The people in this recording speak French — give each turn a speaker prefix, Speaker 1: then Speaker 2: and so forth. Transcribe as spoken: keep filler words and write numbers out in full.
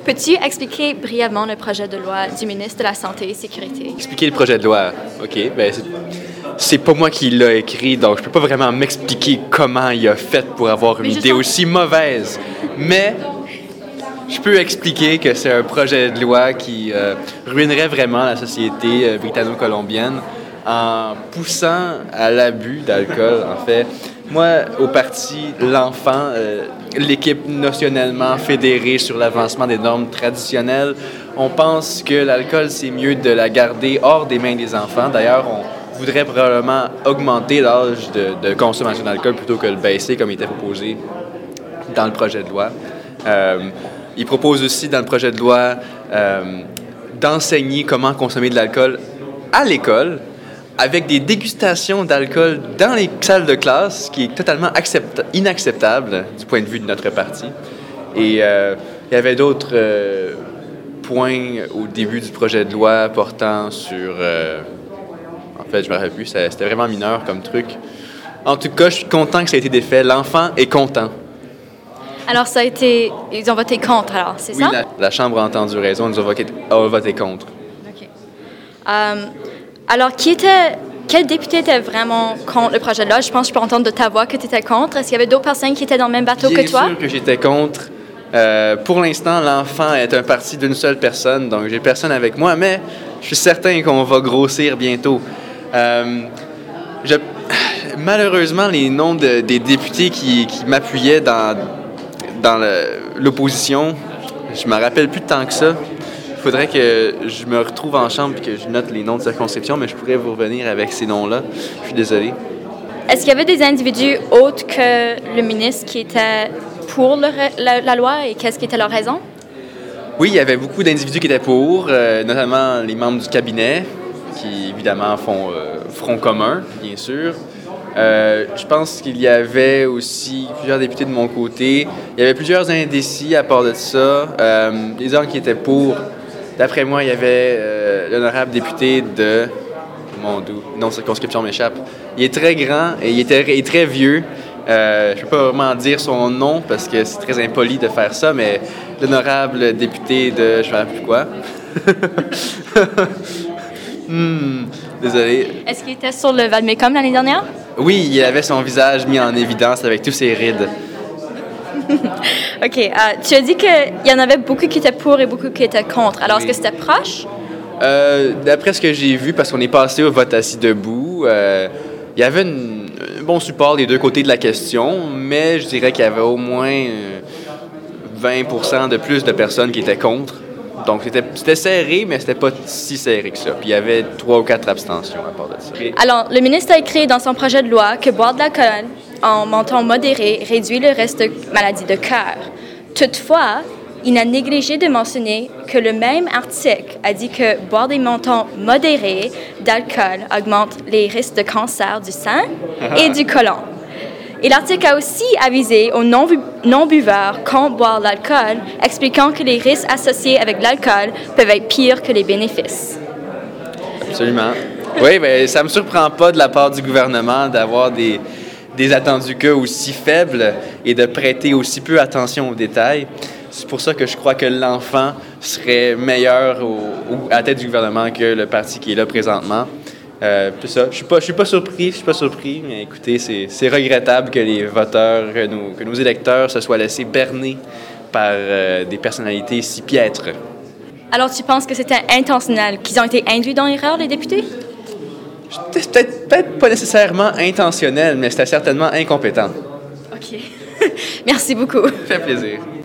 Speaker 1: Peux-tu expliquer brièvement le projet de loi du ministre de la Santé et Sécurité?
Speaker 2: Expliquer le projet de loi. OK. Ben, c'est, c'est pas moi qui l'ai écrit, donc je peux pas vraiment m'expliquer comment il a fait pour avoir une idée aussi mauvaise. Mais je peux expliquer que c'est un projet de loi qui euh, ruinerait vraiment la société euh, britanno-colombienne en poussant à l'abus d'alcool, en fait. Moi, au parti L'Enfant, euh, l'équipe notionnellement fédérée sur l'avancement des normes traditionnelles, on pense que l'alcool, c'est mieux de la garder hors des mains des enfants. D'ailleurs, on voudrait probablement augmenter l'âge de, de consommation d'alcool plutôt que le baisser, comme il était proposé dans le projet de loi. Euh, il propose aussi, dans le projet de loi, euh, d'enseigner comment consommer de l'alcool à l'école, avec des dégustations d'alcool dans les salles de classe, ce qui est totalement accepta- inacceptable du point de vue de notre parti. Et euh, il y avait d'autres euh, points au début du projet de loi portant sur... Euh, en fait, je me rappelle plus, ça, c'était vraiment mineur comme truc. En tout cas, je suis content que ça ait été défait. L'enfant est content.
Speaker 1: Alors, ça a été... Ils ont voté contre, alors, c'est
Speaker 2: oui,
Speaker 1: ça?
Speaker 2: Oui, la, la Chambre a entendu raison, ils ont voté, ont voté contre.
Speaker 1: OK. Um, Alors, qui était, quel député était vraiment contre le projet de loi? Je pense que je peux entendre de ta voix que tu étais contre. Est-ce qu'il y avait d'autres personnes qui étaient dans le même bateau
Speaker 2: Bien
Speaker 1: que toi?
Speaker 2: Bien sûr que j'étais contre. Euh, pour l'instant, L'Enfant est un parti d'une seule personne, donc j'ai personne avec moi, mais je suis certain qu'on va grossir bientôt. Euh, je, malheureusement, les noms de, des députés qui, qui m'appuyaient dans, dans le, l'opposition, je me rappelle plus tant que ça. Il faudrait que je me retrouve en chambre et que je note les noms de circonscription, mais je pourrais vous revenir avec ces noms-là. Je suis désolé.
Speaker 1: Est-ce qu'il y avait des individus autres que le ministre qui étaient pour le, la, la loi et qu'est-ce qui était leur raison?
Speaker 2: Oui, il y avait beaucoup d'individus qui étaient pour, euh, notamment les membres du cabinet, qui évidemment font euh, front commun, bien sûr. Euh, je pense qu'il y avait aussi plusieurs députés de mon côté. Il y avait plusieurs indécis à part de ça. Euh, les gens qui étaient pour... D'après moi, il y avait euh, l'honorable député de... Mon doux, non, circonscription m'échappe. Il est très grand et il, était, il est très vieux. Euh, je ne peux pas vraiment dire son nom parce que c'est très impoli de faire ça, mais l'honorable député de... Je ne sais plus quoi. hmm, désolé.
Speaker 1: Est-ce qu'il était sur le Valmécom l'année dernière?
Speaker 2: Oui, il avait son visage mis en évidence avec tous ses rides.
Speaker 1: OK. Euh, tu as dit qu'il y en avait beaucoup qui étaient pour et beaucoup qui étaient contre. Alors, oui. Est-ce que c'était proche?
Speaker 2: Euh, d'après ce que j'ai vu, parce qu'on est passé au vote assis debout, euh, il y avait une, un bon support des deux côtés de la question, mais je dirais qu'il y avait au moins euh, vingt pour cent de plus de personnes qui étaient contre. Donc, c'était, c'était serré, mais c'était pas si serré que ça. Puis, il y avait trois ou quatre abstentions à part de ça.
Speaker 1: Alors, le ministre a écrit dans son projet de loi que boire de l'alcool en montant modéré réduit le risque de maladies de cœur. Toutefois, il a négligé de mentionner que le même article a dit que boire des montants modérés d'alcool augmente les risques de cancer du sein et du côlon. Et l'article a aussi avisé aux non-buveurs contre boire de l'alcool, expliquant que les risques associés avec l'alcool peuvent être pires que les bénéfices.
Speaker 2: Absolument. Oui, bien, ça ne me surprend pas de la part du gouvernement d'avoir des, des attendus cas aussi faibles et de prêter aussi peu attention aux détails. C'est pour ça que je crois que L'Enfant serait meilleur au, au, à la tête du gouvernement que le parti qui est là présentement. Euh, puis ça, je suis pas, je suis pas surpris, je suis pas surpris, mais écoutez, c'est, c'est regrettable que les voteurs, que nos, que nos électeurs se soient laissés berner par euh, des personnalités si piètres.
Speaker 1: Alors, tu penses que c'était intentionnel, qu'ils ont été induits dans l'erreur, les députés?
Speaker 2: C'était peut-être, peut-être pas nécessairement intentionnel, mais c'était certainement incompétent.
Speaker 1: OK. Merci beaucoup.
Speaker 2: Ça fait plaisir.